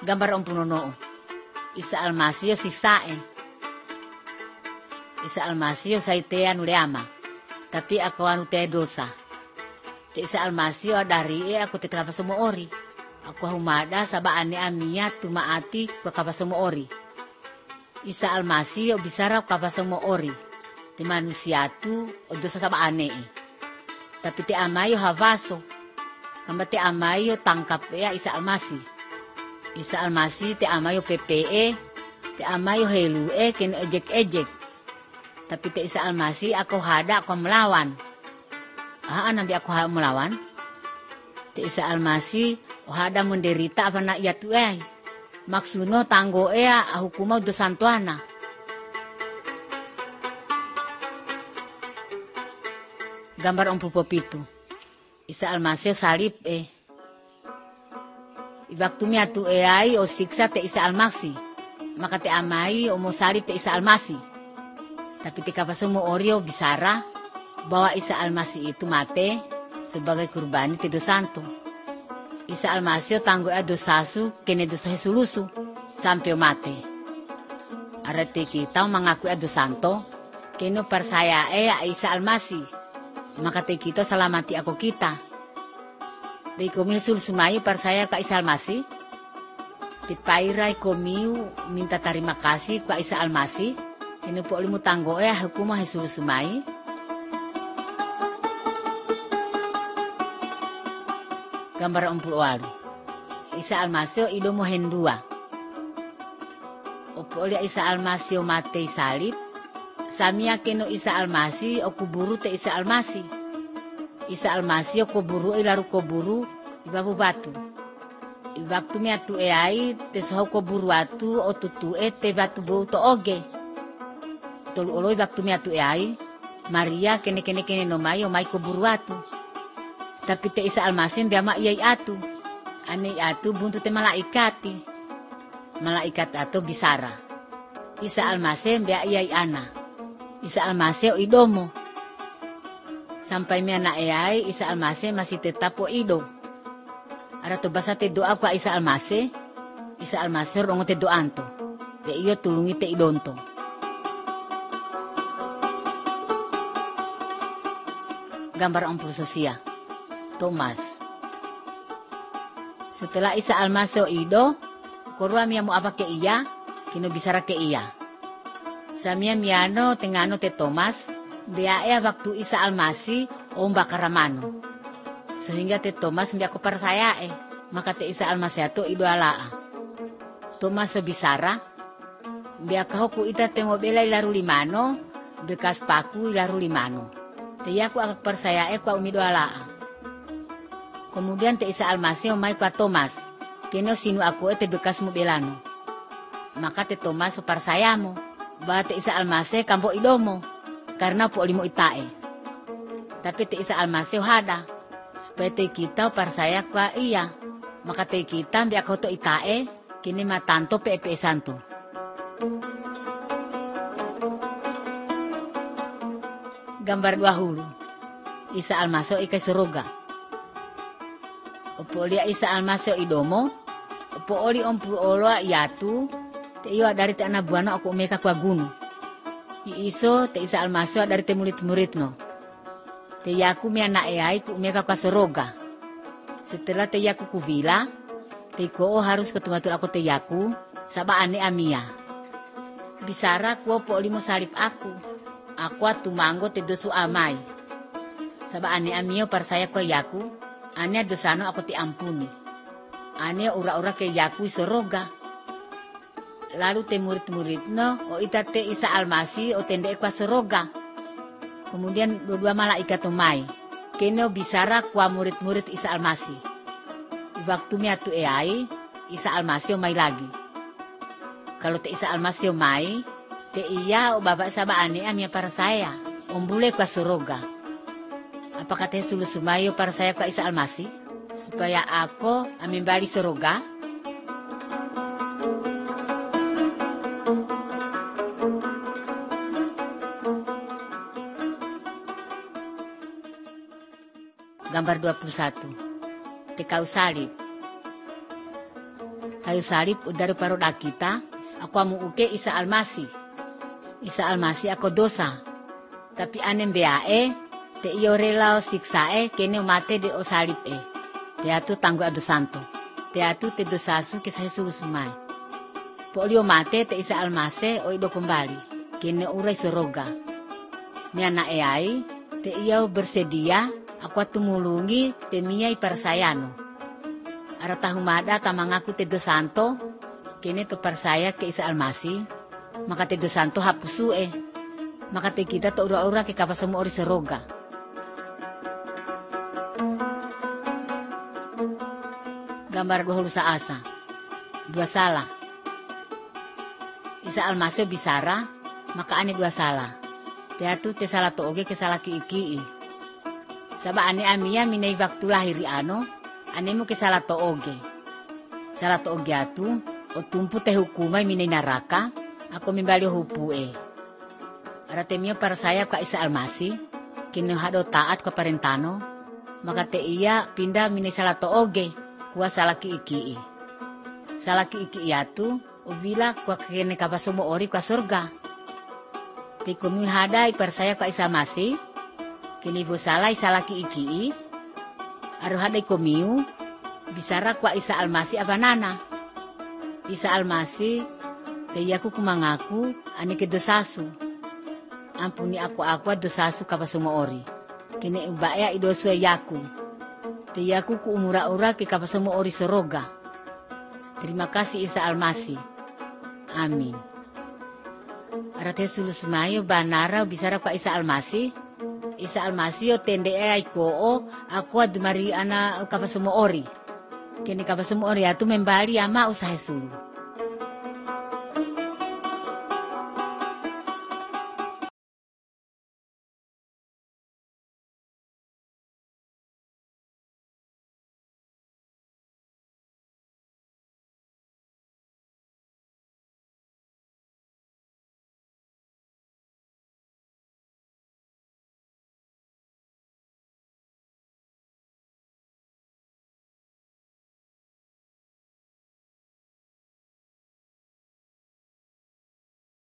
Gambar ompunono. Isa almasio sisae. Isa almasio saitea nuleama. Tapi aku anu te dosa. Te isa almasio dari aku te kapa semua ori. Aku humada saba ane amia tumaati ku kapa semua ori. Isa almasio bisara ku kapa semua ori. Te manusia tu o dosa saba ane. Tapi te amayo havaso. Kamba te amayo tangkap ya isa almasi. Isa almasi te amayo PPE. Te amayo helu kene ejek-ejek. Tapi te isa almasi aku hada aku melawan. Nabi aku hada melawan. Te isa almasi hada menderita apa nak ya tuai. Maksuno tanggo hukumau dosantuana. Gambar pitu. Isa almasi salib Waktu mi atu ai o siksa te isa almasi. Maka te amai o mo salib te isa almasi. Tapi tika pasumo orio bisara bahwa Isa Almasih itu mate sebagai kurbani te dosanto. Isa Almasih tanggo dosasu kene dosa sulusu sampai mate. Arete kita mengaku dosanto kene persaya Isa Almasih. Maka te kita selamati aku kita. Di komi sulusumayu persaya ka Isa Almasih. Di pairai komiu minta terima kasih ka Isa Almasih. Kini po limu tanggo hukumah Yesus sumai. Gambar 48. Isa Almasih ido mo hendua. Opo lia Isa Almasih mate salib. Samia keno Isa Almasih o kuburu te Isa Almasih. Isa Almasih o kuburu ilaru kuburu ibabu batu. Waktu mi atu ai te soho kuburu atu o tutu te batu bau to oge. Tolu oloi waktu mi atu ai Maria kene no mai o mai kuburu atu. Tapi te Isa Almasih biama iai atu. Ane atu buntu te malaikati. Malaikat atu bisara. Isa Almasih bia iai ana. Isa Almasih o idomo. Sampai mi anak ai Isa Almasih masih tetap o ido. Ada to basa te doa kwa Isa Almasih. Isa Almasih rongo te doanto. Te iyo tulungi te idonto. Gambar 40 sosia. Thomas. Setelah Isa Almasih ido, korua mia mo apa ke iya, kino bisara ke iya. Samia miano tengano te Thomas, bea waktu Isa Almasih bakaramano. Sehingga te Thomas bea ko persaya maka te Isa Almasih to ido alaa. Thomas so bisara, bea kahoku ita te mo bela ilaru limano, bekas paku ilaru limano. Te yaku akak persaya kwa umido alaa. Kemudian te Isa Almasih mai kwa Thomas. Keno sinu aku te bekas mo belano. Maka te Thomas so persayamo. Bahwa te Isa Almasih kampo idomo. Karena po limo itae. Tapi te Isa Almasih hada. Supaya te kita persaya kwa iya. Maka te kita biak hoto itae. Kini matanto pepe santo. Gambar 20. Isa Almasih ikai suroga. Opo lia Isa Almasih idomo. Opo oli ompul oloa yatu. Te iyo dari te anabuano aku umeka kwa gunu. Iiso te Isa Almasih dari te murid-murid no. Te yaku mi anak ku umeka kwa suroga. Setelah te yaku kuvila. Te ko harus ketumatul aku te yaku. Saba ane amia. Bisara kuo po limo salib aku. Aku tumanggo te dosu amai. Saba ane amio persaya kwa yaku. Ane dosano aku ti ampuni. Ane ura-ura ke yaku soroga. Lalu te murid-murid no. O ita te Isa Almasih o tende kwa soroga. Kemudian dua malaikat umai. Keno bisara kwa murid-murid Isa Almasih. Waktu mi atu ai Isa Almasih umai lagi. Kalau te Isa Almasih umai. Te iya o bapak saba ane amia para saya. Ombule kwa soroga. Apakah te sulu sumayo para saya kwa Isa Almasih? Supaya aku amimbali soroga. Gambar 21. Te kau salib. kayu salib udari paroda kita, aku amu uke Isa Almasih. Isa Almasih ako dosa. Tapi anem beae, te iyo rela siksae kene mate de o salib e. Te atu tanggu ado santo. Te atu te dosasu kisah sulus sumai. Po olio mate te Isa Almasih o ido kembali. Kene urai soroga. Miana ai, te iyo bersedia, aku atumulungi te miyai persayano. Ara tahumada tamangaku te do santo, kene to persaya ke Isa Almasih, maka te do santo hapusu maka te kita to ura-ura ke kapasemu ori seroga. Gambar dua hulusa asa, dua salah. Isa Almasih bisara, maka ane dua salah. Teatu te salah to oge ke salah ki-iki. Saba ane amia minai waktu lahiri anemu ke salah to oge. Salah to oge atu, o tumpu te hukumai minai naraka, ako mimbali hupu Ara temio para saya ka Isa Almasih, kini hado taat ka parentano, maka te iya pindah minai salah to oge, kuwa salah ki-iki. Salah ki-iki atu, o bila kuwa kene kapasumo ori kwa surga. Te kumi hadai para saya ka Isa Almasih, kini bu salah ki-iki, aru hadai komiu, bisara kwa Isa Almasih abanana. Isa Almasih, te yaku kumangaku, ane ke dosasu. Ampuni aku dosasu kapasumo ori. Kini ubaya idosue yaku. Te yaku ku umura-ura ke kapasumo ori soroga. Terima kasih Isa Almasih. Amin. Arate sulus mayo banara bisara kwa Isa Almasih. Isa Almasih o tende ai ko aku adumari ana kapasumo ori. Kini kapasumo ori atu membali ama usaha sulu.